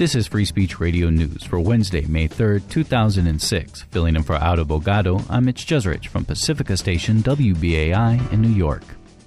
This is Free Speech Radio News for Wednesday, May 3rd, 2006. Filling in for Auto Bogado, I'm Mitch Jeserich from Pacifica Station WBAI in New York.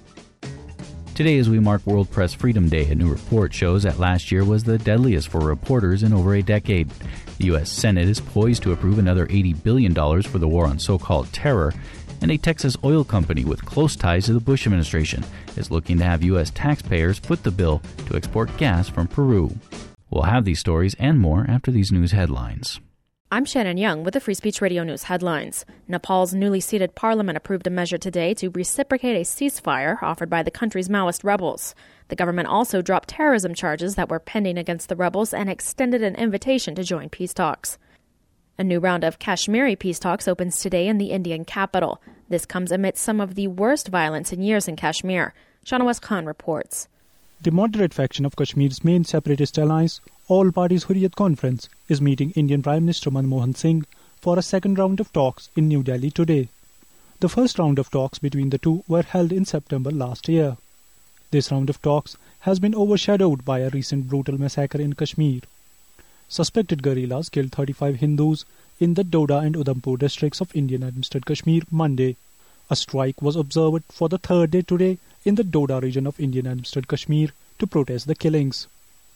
Today, as we mark World Press Freedom Day, a new report shows that last year was the deadliest for reporters in over a decade. The U.S. Senate is poised to approve another $80 billion for the war on so-called terror, and a Texas oil company with close ties to the Bush administration is looking to have U.S. taxpayers foot the bill to export gas from Peru. We'll have these stories and more after these news headlines. I'm Shannon Young with the Free Speech Radio News headlines. Nepal's newly seated parliament approved a measure today to reciprocate a ceasefire offered by the country's Maoist rebels. The government also dropped terrorism charges that were pending against the rebels and extended an invitation to join peace talks. A new round of Kashmiri peace talks opens today in the Indian capital. This comes amidst some of the worst violence in years in Kashmir. Shahnawaz Khan reports. The moderate faction of Kashmir's main separatist alliance, All Parties Hurriyat Conference, is meeting Indian Prime Minister Manmohan Singh for a second round of talks in New Delhi today. The first round of talks between the two were held in September last year. This round of talks has been overshadowed by a recent brutal massacre in Kashmir. Suspected guerrillas killed 35 Hindus in the Doda and Udhampur districts of Indian-administered Kashmir Monday. A strike was observed for the third day today in the Doda region of Indian-administered Kashmir to protest the killings.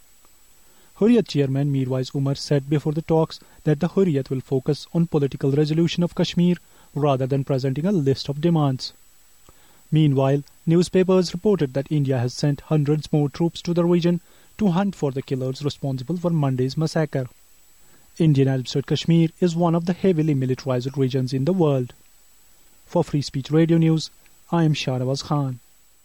Hurriyat chairman Mirwais Umar said before the talks that the Hurriyat will focus on political resolution of Kashmir rather than presenting a list of demands. Meanwhile, newspapers reported that India has sent hundreds more troops to the region to hunt for the killers responsible for Monday's massacre. Indian-administered Kashmir is one of the heavily militarized regions in the world. For Free Speech Radio News, I am Shahnawaz Khan.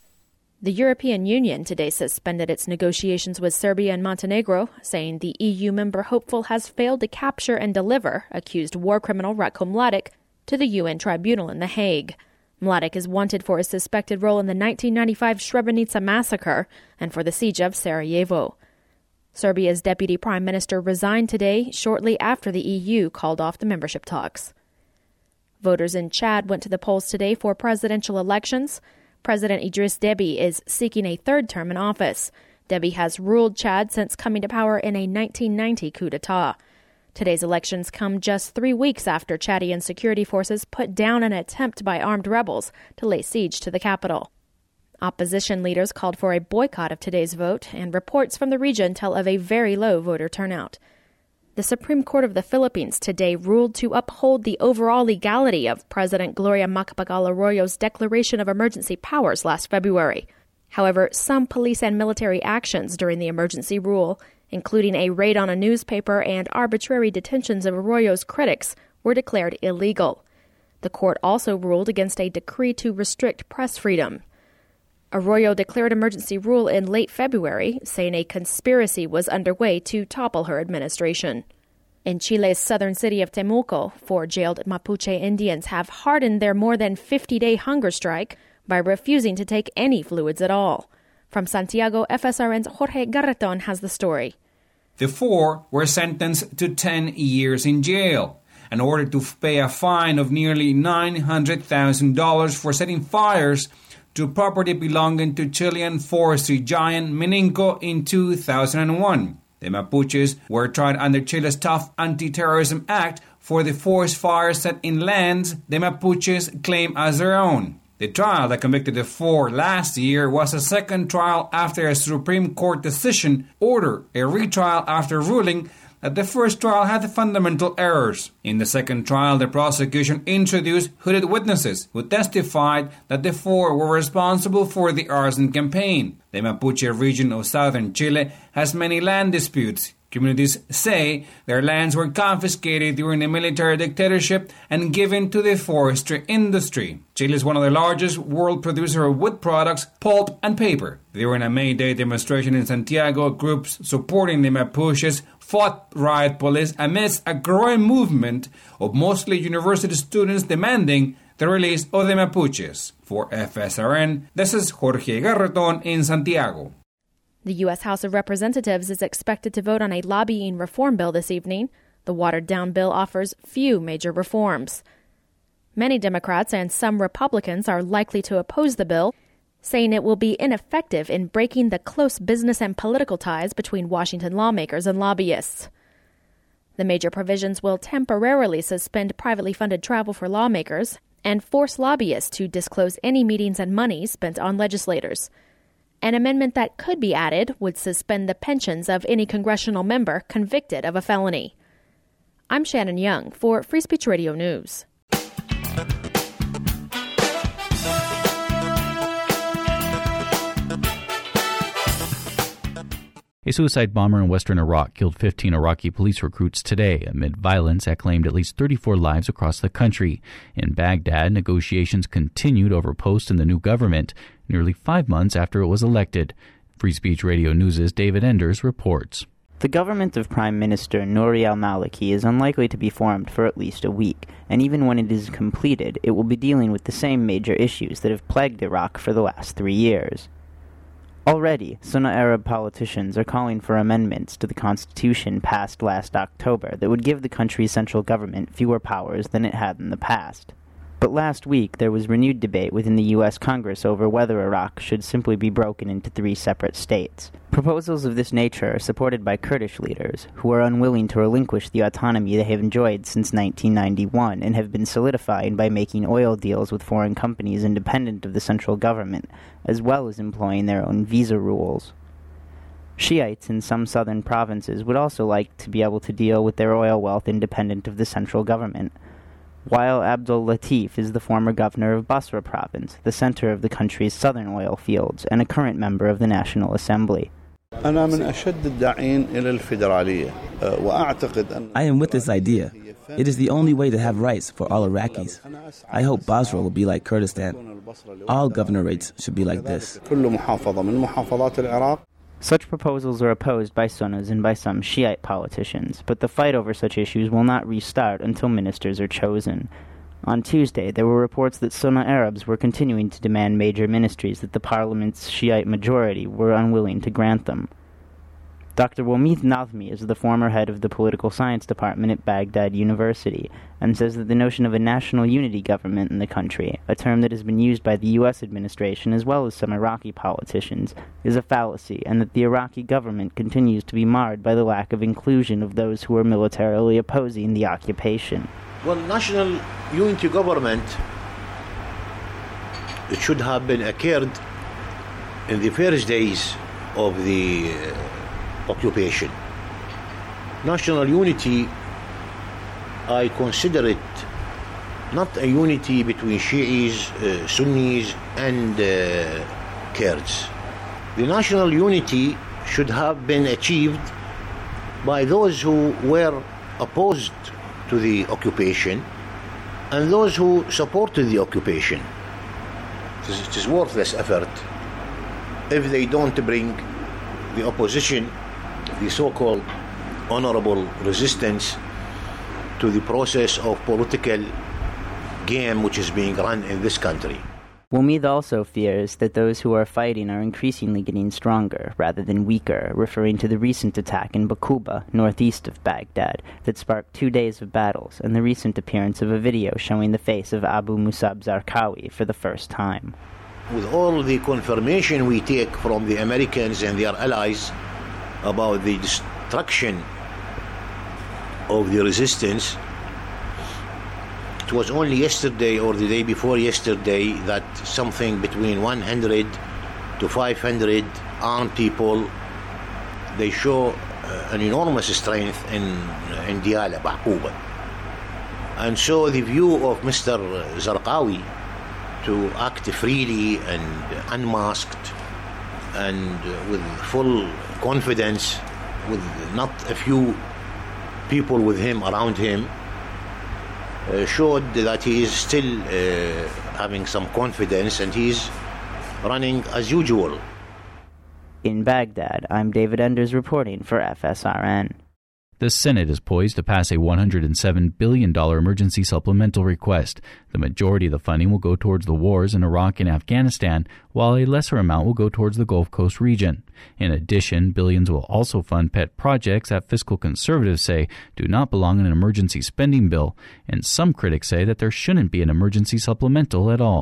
The European Union today suspended its negotiations with Serbia and Montenegro, saying the EU member hopeful has failed to capture and deliver accused war criminal Ratko Mladic to the UN tribunal in The Hague. Mladic is wanted for his suspected role in the 1995 Srebrenica massacre and for the siege of Sarajevo. Serbia's deputy prime minister resigned today, shortly after the EU called off the membership talks. Voters in Chad went to the polls today for presidential elections. President Idriss Déby is seeking a third term in office. Déby has ruled Chad since coming to power in a 1990 coup d'etat. Today's elections come just 3 weeks after Chadian security forces put down an attempt by armed rebels to lay siege to the capital. Opposition leaders called for a boycott of today's vote, and reports from the region tell of a very low voter turnout. The Supreme Court of the Philippines today ruled to uphold the overall legality of President Gloria Macapagal-Arroyo's declaration of emergency powers last February. However, some police and military actions during the emergency rule, including a raid on a newspaper and arbitrary detentions of Arroyo's critics, were declared illegal. The court also ruled against a decree to restrict press freedom. Arroyo declared emergency rule in late February, saying a conspiracy was underway to topple her administration. In Chile's southern city of Temuco, 4 jailed Mapuche Indians have hardened their more than 50-day hunger strike by refusing to take any fluids at all. From Santiago, FSRN's Jorge Garreton has the story. The 4 were sentenced to 10 years in jail and ordered to pay a fine of nearly $900,000 for setting fires to property belonging to Chilean forestry giant Mininco in 2001. The Mapuches were tried under Chile's tough anti-terrorism act for the forest fires set in lands the Mapuches claim as their own. The trial that convicted the 4 last year was a second trial after a Supreme Court decision ordered a retrial after ruling that the first trial had fundamental errors. In the second trial, the prosecution introduced hooded witnesses who testified that the 4 were responsible for the arson campaign. The Mapuche region of southern Chile has many land disputes. Communities say their lands were confiscated during the military dictatorship and given to the forestry industry. Chile is one of the largest world producers of wood products, pulp, and paper. During a May Day demonstration in Santiago, groups supporting the Mapuches fought riot police amidst a growing movement of mostly university students demanding the release of the Mapuches. For FSRN, this is Jorge Garreton in Santiago. The U.S. House of Representatives is expected to vote on a lobbying reform bill this evening. The watered-down bill offers few major reforms. Many Democrats and some Republicans are likely to oppose the bill. saying it will be ineffective in breaking the close business and political ties between Washington lawmakers and lobbyists. The major provisions will temporarily suspend privately funded travel for lawmakers and force lobbyists to disclose any meetings and money spent on legislators. An amendment that could be added would suspend the pensions of any congressional member convicted of a felony. I'm Shannon Young for Free Speech Radio News. A suicide bomber in western Iraq killed 15 Iraqi police recruits today amid violence that claimed at least 34 lives across the country. In Baghdad, negotiations continued over posts in the new government, nearly 5 months after it was elected. Free Speech Radio News' David Enders reports. The government of Prime Minister Nouri al-Maliki is unlikely to be formed for at least a week, and even when it is completed, it will be dealing with the same major issues that have plagued Iraq for the last 3 years. Already, Sunni Arab politicians are calling for amendments to the constitution passed last October that would give the country's central government fewer powers than it had in the past. But last week, there was renewed debate within the U.S. Congress over whether Iraq should simply be broken into 3 separate states. Proposals of this nature are supported by Kurdish leaders, who are unwilling to relinquish the autonomy they have enjoyed since 1991 and have been solidifying by making oil deals with foreign companies independent of the central government, as well as employing their own visa rules. Shiites in some southern provinces would also like to be able to deal with their oil wealth independent of the central government. While Abdul Latif is the former governor of Basra province, the center of the country's southern oil fields, and a current member of the National Assembly. I am with this idea. It is the only way to have rights for all Iraqis. I hope Basra will be like Kurdistan. All governorates should be like this. Such proposals are opposed by Sunnis and by some Shiite politicians, but the fight over such issues will not restart until ministers are chosen. On Tuesday, there were reports that Sunni Arabs were continuing to demand major ministries that the parliament's Shiite majority were unwilling to grant them. Dr. Wamid Nazmi is the former head of the political science department at Baghdad University and says that the notion of a national unity government in the country, a term that has been used by the U.S. administration as well as some Iraqi politicians, is a fallacy, and that the Iraqi government continues to be marred by the lack of inclusion of those who are militarily opposing the occupation. Well, national unity government, it should have been occurred in the first days of the occupation. National unity, I consider it not a unity between Shi'is, Sunnis and Kurds. The national unity should have been achieved by those who were opposed to the occupation and those who supported the occupation. It is worthless effort if they don't bring the opposition, the so-called honorable resistance, to the process of political game which is being run in this country. Wamid also fears that those who are fighting are increasingly getting stronger rather than weaker, referring to the recent attack in Baquba, northeast of Baghdad, that sparked 2 days of battles, and the recent appearance of a video showing the face of Abu Musab Zarqawi for the first time. With all the confirmation we take from the Americans and their allies about the destruction of the resistance, it was only yesterday or the day before yesterday that something between 100 to 500 armed people, they show an enormous strength in Diyala, Baquba. And so the view of Mr. Zarqawi to act freely and unmasked and with full confidence, with not a few people with him, around him, showed that he is still having some confidence and he's running as usual. In Baghdad, I'm David Enders reporting for FSRN. The Senate is poised to pass a $107 billion emergency supplemental request. The majority of the funding will go towards the wars in Iraq and Afghanistan, while a lesser amount will go towards the Gulf Coast region. In addition, billions will also fund pet projects that fiscal conservatives say do not belong in an emergency spending bill, and some critics say that there shouldn't be an emergency supplemental at all.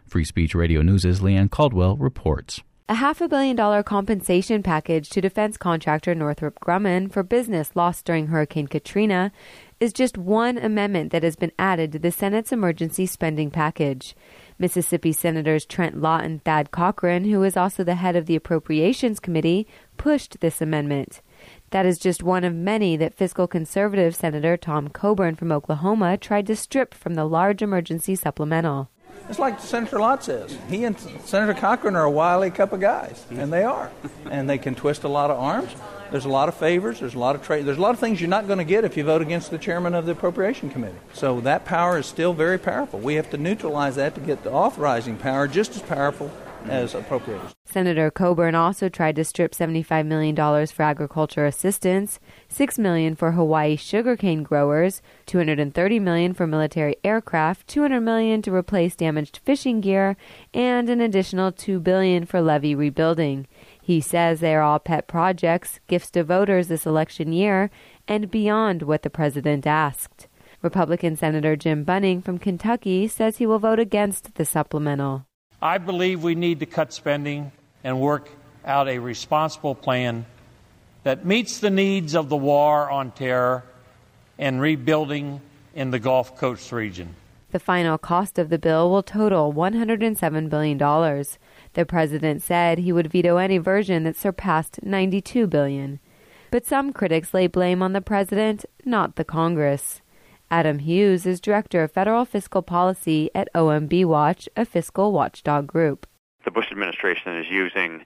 Free Speech Radio News' Leanne Caldwell reports. A $500 million compensation package to defense contractor Northrop Grumman for business lost during Hurricane Katrina is just one amendment that has been added to the Senate's emergency spending package. Mississippi Senators Trent Lott and Thad Cochran, who is also the head of the Appropriations Committee, pushed this amendment. That is just one of many that fiscal conservative Senator Tom Coburn from Oklahoma tried to strip from the large emergency supplemental. It's like Senator Lott says. He and Senator Cochran are a wily couple of guys, and they are. And they can twist a lot of arms. There's a lot of favors. There's a lot of trade. There's a lot of things you're not going to get if you vote against the chairman of the Appropriation Committee. So that power is still very powerful. We have to neutralize that to get the authorizing power just as powerful as appropriations. Senator Coburn also tried to strip $75 million for agriculture assistance, $6 million for Hawaii sugarcane growers, $230 million for military aircraft, $200 million to replace damaged fishing gear, and an additional $2 billion for levee rebuilding. He says they are all pet projects, gifts to voters this election year, and beyond what the president asked. Republican Senator Jim Bunning from Kentucky says he will vote against the supplemental. I believe we need to cut spending and work out a responsible plan that meets the needs of the war on terror and rebuilding in the Gulf Coast region. The final cost of the bill will total $107 billion. The president said he would veto any version that surpassed $92 billion. But some critics lay blame on the president, not the Congress. Adam Hughes is Director of Federal Fiscal Policy at OMB Watch, a fiscal watchdog group. The Bush administration is using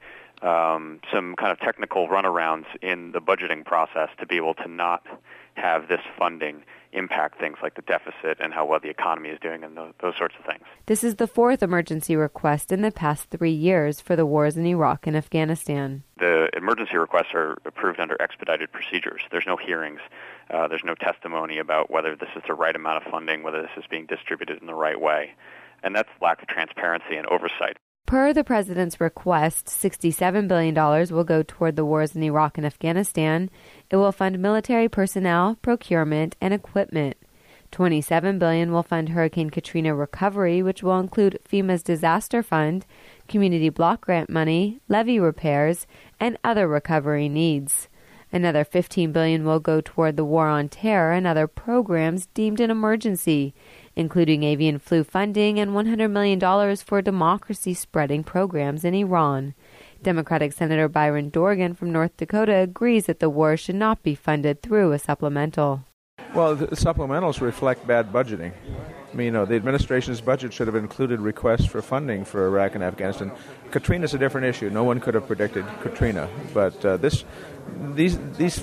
some kind of technical runarounds in the budgeting process to be able to not have this funding impact things like the deficit and how well the economy is doing and those sorts of things. This is the fourth emergency request in the past 3 years for the wars in Iraq and Afghanistan. The emergency requests are approved under expedited procedures. There's no hearings. There's no testimony about whether this is the right amount of funding, whether this is being distributed in the right way. And that's lack of transparency and oversight. Per the president's request, $67 billion will go toward the wars in Iraq and Afghanistan. It will fund military personnel, procurement, and equipment. $27 billion will fund Hurricane Katrina recovery, which will include FEMA's disaster fund, community block grant money, levee repairs, and other recovery needs. Another $15 billion will go toward the war on terror and other programs deemed an emergency, including avian flu funding and $100 million for democracy-spreading programs in Iran. Democratic Senator Byron Dorgan from North Dakota agrees that the war should not be funded through a supplemental. Well, the supplementals reflect bad budgeting. I mean, the administration's budget should have included requests for funding for Iraq and Afghanistan. Katrina's a different issue. No one could have predicted Katrina, but these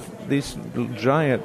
giant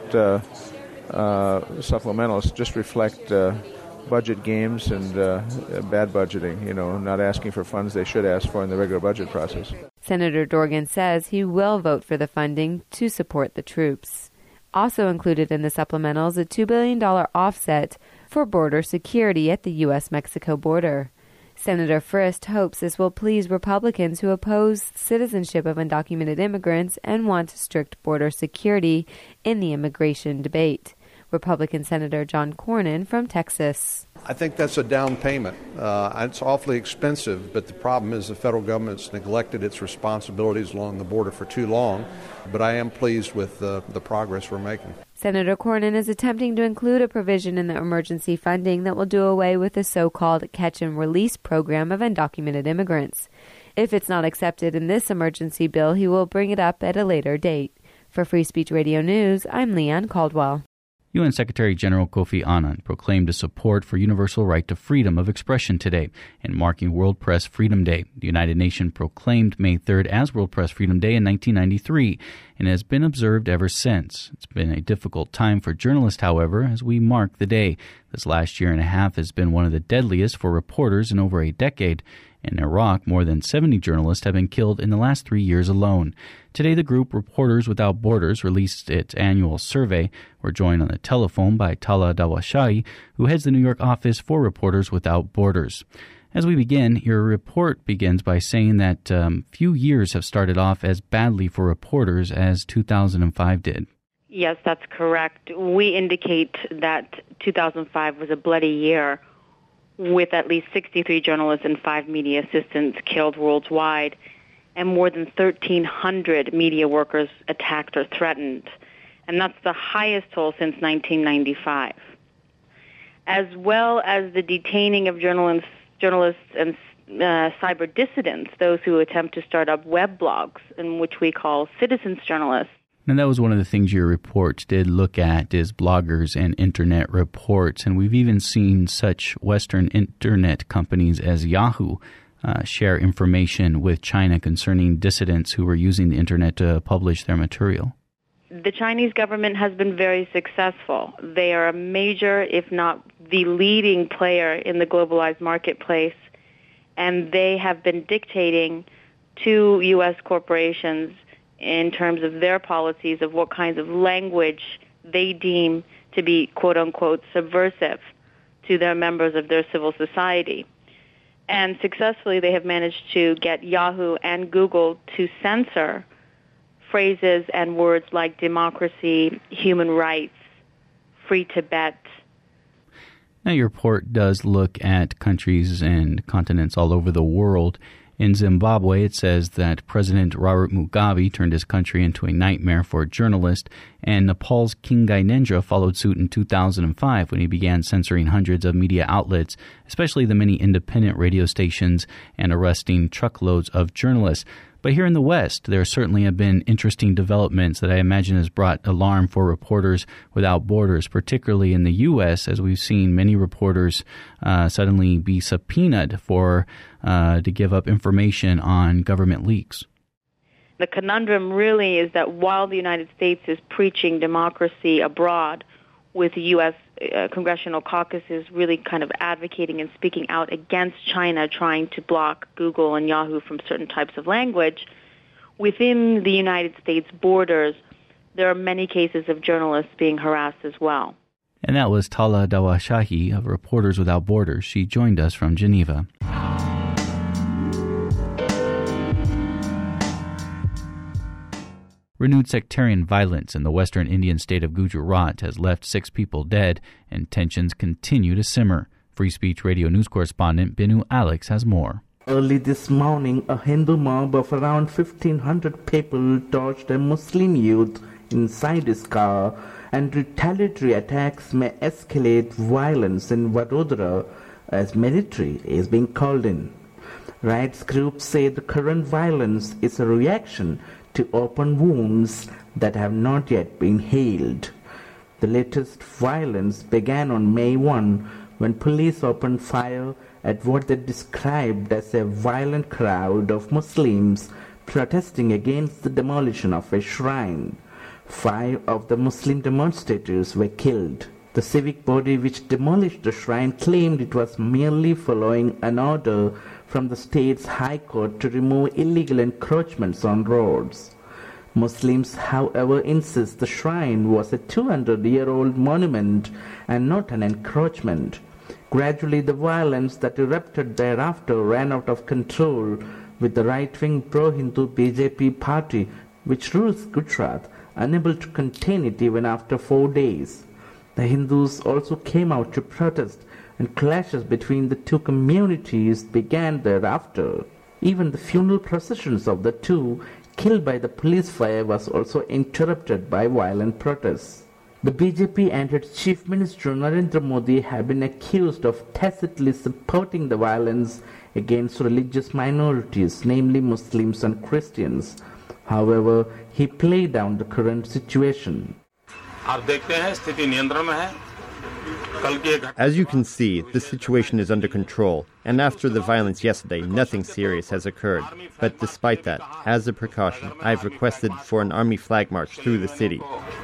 supplementals just reflect budget games and bad budgeting, not asking for funds they should ask for in the regular budget process. Senator Dorgan says he will vote for the funding to support the troops. Also included in the supplementals, a $2 billion offset for border security at the U.S.-Mexico border. Senator Frist hopes this will please Republicans who oppose citizenship of undocumented immigrants and want strict border security in the immigration debate. Republican Senator John Cornyn from Texas. I think that's a down payment. It's awfully expensive, but the problem is the federal government's neglected its responsibilities along the border for too long. But I am pleased with the progress we're making. Senator Cornyn is attempting to include a provision in the emergency funding that will do away with the so-called catch-and-release program of undocumented immigrants. If it's not accepted in this emergency bill, he will bring it up at a later date. For Free Speech Radio News, I'm Leanne Caldwell. UN Secretary General Kofi Annan proclaimed his support for universal right to freedom of expression today, and marking World Press Freedom Day. The United Nations proclaimed May 3rd as World Press Freedom Day in 1993, and has been observed ever since. It's been a difficult time for journalists, however, as we mark the day. This last year and a half has been one of the deadliest for reporters in over a decade. In Iraq, more than 70 journalists have been killed in the last 3 years alone. Today, the group Reporters Without Borders released its annual survey. We're joined on the telephone by Tala Dawashai, who heads the New York office for Reporters Without Borders. As we begin, your report begins by saying that few years have started off as badly for reporters as 2005 did. Yes, that's correct. We indicate that 2005 was a bloody year with at least 63 journalists and 5 media assistants killed worldwide, and more than 1,300 media workers attacked or threatened. And that's the highest toll since 1995. As well as the detaining of journalists and cyber dissidents, those who attempt to start up web blogs, in which we call citizens journalists. And that was one of the things your report did look at, is bloggers and internet reports. And we've even seen such Western internet companies as Yahoo share information with China concerning dissidents who were using the internet to publish their material. The Chinese government has been very successful. They are a major, if not the leading player in the globalized marketplace, and they have been dictating to U.S. corporations in terms of their policies of what kinds of language they deem to be, quote-unquote, subversive to their members of their civil society. And successfully, they have managed to get Yahoo and Google to censor phrases and words like democracy, human rights, free Tibet. Now, your report does look at countries and continents all over the world. In Zimbabwe, it says that President Robert Mugabe turned his country into a nightmare for journalists, and Nepal's King Gyanendra followed suit in 2005 when he began censoring hundreds of media outlets, especially the many independent radio stations, and arresting truckloads of journalists. But here in the West, there certainly have been interesting developments that I imagine has brought alarm for Reporters Without Borders, particularly in the U.S., as we've seen many reporters suddenly be subpoenaed to give up information on government leaks. The conundrum really is that while the United States is preaching democracy abroad, with the U.S. congressional caucuses really kind of advocating and speaking out against China trying to block Google and Yahoo from certain types of language, within the United States borders, there are many cases of journalists being harassed as well. And that was Tala Dawashahi of Reporters Without Borders. She joined us from Geneva. Renewed sectarian violence in the western Indian state of Gujarat has left 6 people dead, and tensions continue to simmer. Free Speech Radio News correspondent Binu Alex has more. Early this morning, a Hindu mob of around 1,500 people torched a Muslim youth inside his car, and retaliatory attacks may escalate violence in Vadodara as military is being called in. Rights groups say the current violence is a reaction to open wounds that have not yet been healed. The latest violence began on May 1 when police opened fire at what they described as a violent crowd of Muslims protesting against the demolition of a shrine. 5 of the Muslim demonstrators were killed. The civic body which demolished the shrine claimed it was merely following an order from the state's high court to remove illegal encroachments on roads. Muslims, however, insist the shrine was a 200-year-old monument and not an encroachment. Gradually, the violence that erupted thereafter ran out of control, with the right-wing pro-Hindu BJP party, which rules Gujarat, unable to contain it even after 4 days. The Hindus also came out to protest, and clashes between the two communities began thereafter. Even the funeral processions of the two, killed by the police fire, was also interrupted by violent protests. The BJP and its Chief Minister Narendra Modi have been accused of tacitly supporting the violence against religious minorities, namely Muslims and Christians. However, he played down the current situation. As you can see, the situation is under control, and after the violence yesterday, nothing serious has occurred. But despite that, as a precaution, I've requested for an army flag march through the city.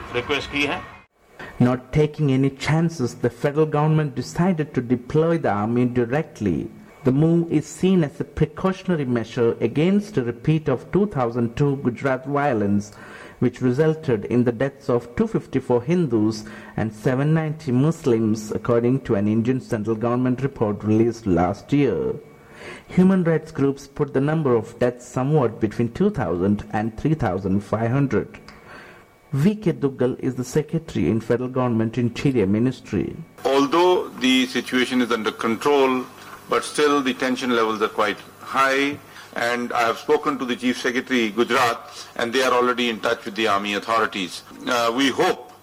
Not taking any chances, the federal government decided to deploy the army directly. The move is seen as a precautionary measure against a repeat of 2002 Gujarat violence, which resulted in the deaths of 254 Hindus and 790 Muslims, according to an Indian central government report released last year. Human rights groups put the number of deaths somewhat between 2,000 and 3,500. V.K. Duggal is the secretary in Federal Government Interior Ministry. Although the situation is under control, but still the tension levels are quite high. And I have spoken to the Chief Secretary Gujarat, and they are already in touch with the army authorities. We hope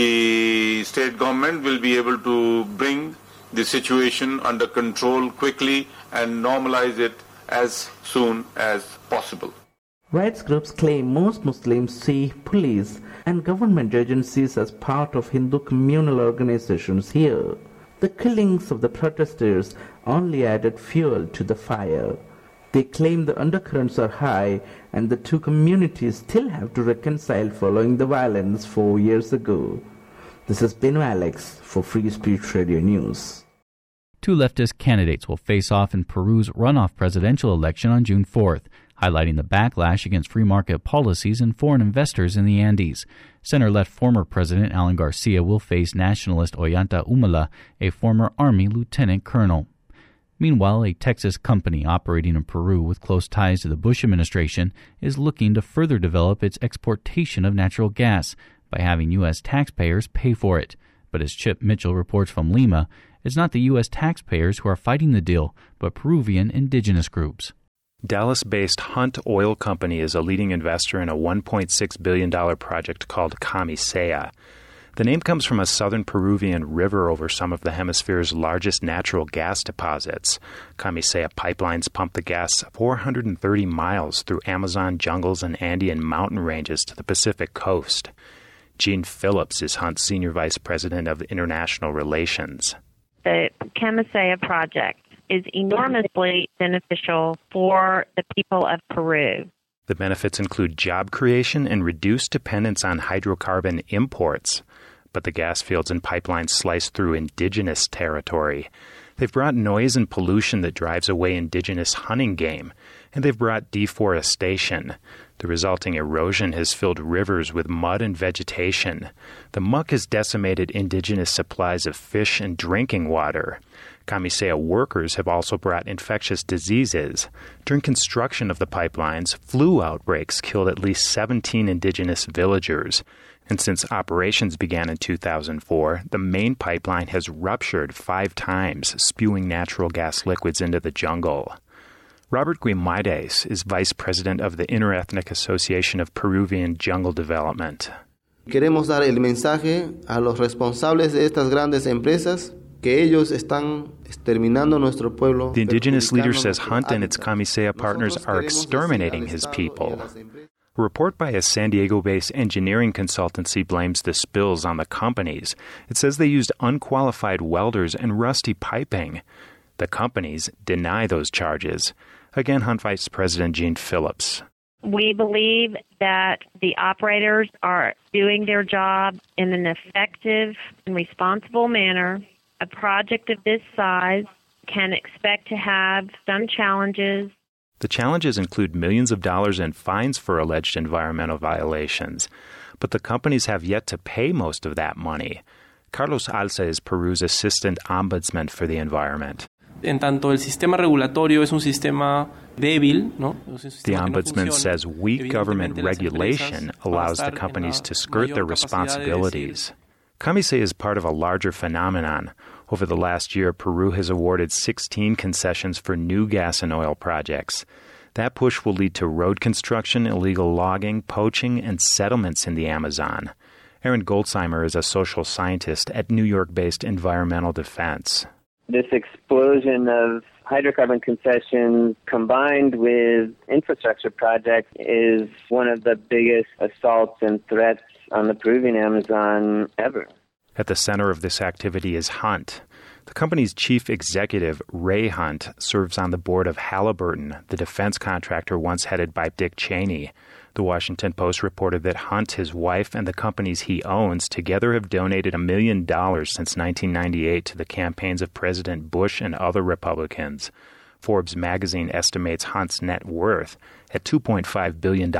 the state government will be able to bring the situation under control quickly and normalize it as soon as possible. Rights groups claim most Muslims see police and government agencies as part of Hindu communal organizations here. The killings of the protesters only added fuel to the fire. They claim the undercurrents are high and the two communities still have to reconcile following the violence 4 years ago. This is Beno Alex for Free Speech Radio News. Two leftist candidates will face off in Peru's runoff presidential election on June 4th, highlighting the backlash against free market policies and foreign investors in the Andes. Center-left former President Alan Garcia will face nationalist Ollanta Humala, a former Army lieutenant colonel. Meanwhile, a Texas company operating in Peru with close ties to the Bush administration is looking to further develop its exportation of natural gas by having U.S. taxpayers pay for it. But as Chip Mitchell reports from Lima, it's not the U.S. taxpayers who are fighting the deal, but Peruvian indigenous groups. Dallas-based Hunt Oil Company is a leading investor in a $1.6 billion project called Camisea. The name comes from a southern Peruvian river over some of the hemisphere's largest natural gas deposits. Camisea pipelines pump the gas 430 miles through Amazon jungles and Andean mountain ranges to the Pacific coast. Gene Phillips is Hunt's Senior Vice President of International Relations. The Camisea project is enormously beneficial for the people of Peru. The benefits include job creation and reduced dependence on hydrocarbon imports. But the gas fields and pipelines slice through indigenous territory. They've brought noise and pollution that drives away indigenous hunting game, and they've brought deforestation. The resulting erosion has filled rivers with mud and vegetation. The muck has decimated indigenous supplies of fish and drinking water. Camisea workers have also brought infectious diseases. During construction of the pipelines, flu outbreaks killed at least 17 indigenous villagers. And since operations began in 2004, the main pipeline has ruptured 5 times, spewing natural gas liquids into the jungle. Robert Guimaraes is vice president of the Interethnic Association of Peruvian Jungle Development. Queremos dar el mensaje a los responsables de estas grandes empresas que ellos están exterminando nuestro pueblo. The indigenous leader says Hunt and its Camisea partners are exterminating his people. A report by a San Diego-based engineering consultancy blames the spills on the companies. It says they used unqualified welders and rusty piping. The companies deny those charges. Again, Hunt Vice President Gene Phillips. We believe that the operators are doing their job in an effective and responsible manner. A project of this size can expect to have some challenges. The challenges include millions of dollars in fines for alleged environmental violations, but the companies have yet to pay most of that money. Carlos Alza is Peru's assistant ombudsman for the environment. En tanto el sistema regulatorio es un sistema débil, ¿no? The ombudsman says weak government regulation allows the companies to skirt their responsibilities. Camisea is part of a larger phenomenon. Over the last year, Peru has awarded 16 concessions for new gas and oil projects. That push will lead to road construction, illegal logging, poaching, and settlements in the Amazon. Aaron Goldsheimer is a social scientist at New York-based Environmental Defense. This explosion of hydrocarbon concessions combined with infrastructure projects is one of the biggest assaults and threats on the Peruvian Amazon ever. At the center of this activity is Hunt. The company's chief executive, Ray Hunt, serves on the board of Halliburton, the defense contractor once headed by Dick Cheney. The Washington Post reported that Hunt, his wife, and the companies he owns together have donated $1 million since 1998 to the campaigns of President Bush and other Republicans. Forbes magazine estimates Hunt's net worth at $2.5 billion.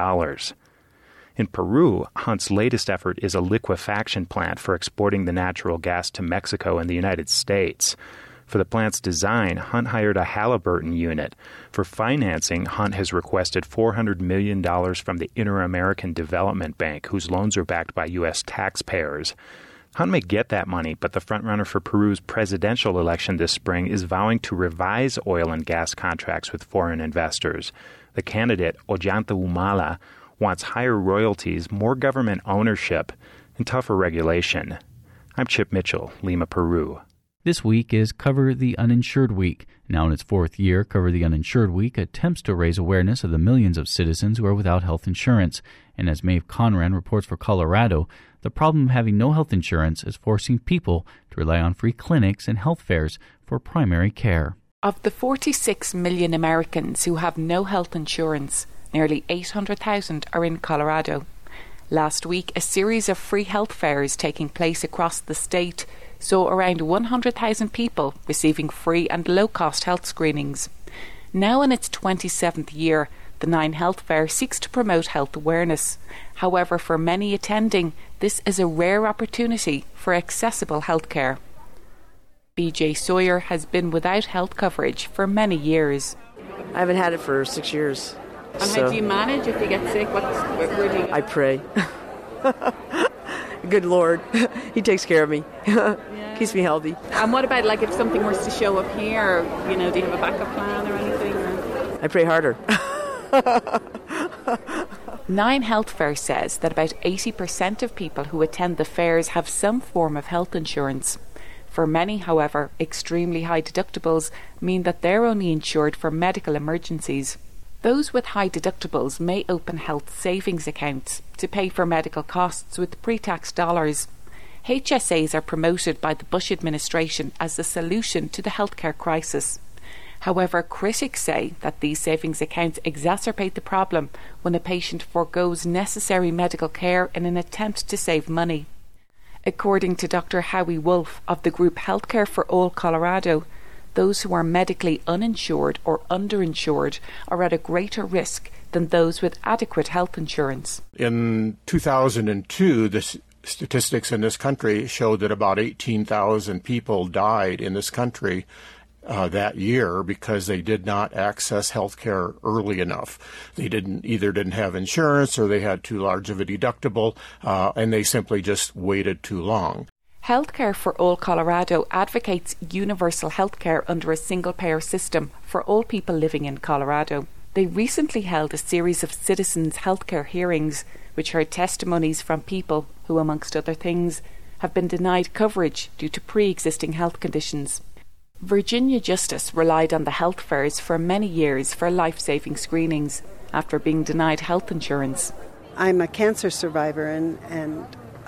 In Peru, Hunt's latest effort is a liquefaction plant for exporting the natural gas to Mexico and the United States. For the plant's design, Hunt hired a Halliburton unit. For financing, Hunt has requested $400 million from the Inter-American Development Bank, whose loans are backed by U.S. taxpayers. Hunt may get that money, but the frontrunner for Peru's presidential election this spring is vowing to revise oil and gas contracts with foreign investors. The candidate, Ollanta Humala, wants higher royalties, more government ownership, and tougher regulation. I'm Chip Mitchell, Lima, Peru. This week is Cover the Uninsured Week. Now in its fourth year, Cover the Uninsured Week attempts to raise awareness of the millions of citizens who are without health insurance. And as Maeve Conran reports for Colorado, the problem of having no health insurance is forcing people to rely on free clinics and health fairs for primary care. Of the 46 million Americans who have no health insurance, nearly 800,000 are in Colorado. Last week, a series of free health fairs taking place across the state saw around 100,000 people receiving free and low-cost health screenings. Now in its 27th year, the Nine Health Fair seeks to promote health awareness. However, for many attending, this is a rare opportunity for accessible health care. BJ Sawyer has been without health coverage for many years. I haven't had it for 6 years. And how do you manage if you get sick? Where do you go? I pray. Good Lord, He takes care of me. Keeps me healthy. And what about if something was to show up here? Do you have a backup plan or anything? Or? I pray harder. Nine Health Fair says that about 80% of people who attend the fairs have some form of health insurance. For many, however, extremely high deductibles mean that they're only insured for medical emergencies. Those with high deductibles may open health savings accounts to pay for medical costs with pre-tax dollars. HSAs are promoted by the Bush administration as the solution to the healthcare crisis. However, critics say that these savings accounts exacerbate the problem when a patient forgoes necessary medical care in an attempt to save money. According to Dr. Howie Wolf of the group Healthcare for All Colorado, those who are medically uninsured or underinsured are at a greater risk than those with adequate health insurance. In 2002, the statistics in this country showed that about 18,000 people died in this country that year because they did not access health care early enough. They either didn't have insurance or they had too large of a deductible, and they simply just waited too long. Healthcare for All Colorado advocates universal health care under a single-payer system for all people living in Colorado. They recently held a series of citizens' healthcare hearings which heard testimonies from people who, amongst other things, have been denied coverage due to pre-existing health conditions. Virginia Justice relied on the health fairs for many years for life-saving screenings after being denied health insurance. I'm a cancer survivor, and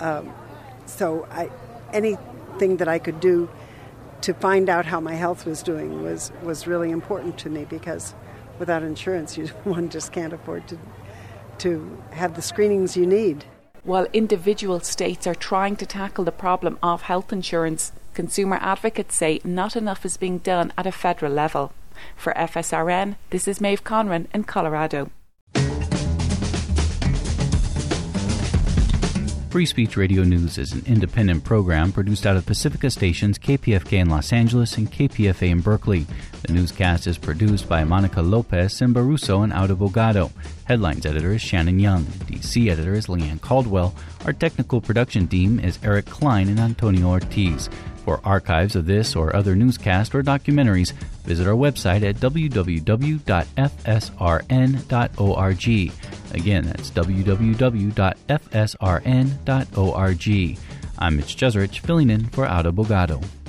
so anything that I could do to find out how my health was doing was really important to me, because without insurance, one just can't afford to have the screenings you need. While individual states are trying to tackle the problem of health insurance, consumer advocates say not enough is being done at a federal level. For FSRN, this is Maeve Conran in Colorado. Free Speech Radio News is an independent program produced out of Pacifica stations KPFK in Los Angeles and KPFA in Berkeley. The newscast is produced by Monica Lopez and Baruso in Auto Bogado. Headlines editor is Shannon Young. DC editor is Leanne Caldwell. Our technical production team is Eric Klein and Antonio Ortiz. For archives of this or other newscasts or documentaries, visit our website at www.fsrn.org. Again, that's www.fsrn.org. I'm Mitch Jeserich, filling in for Auto Bogado.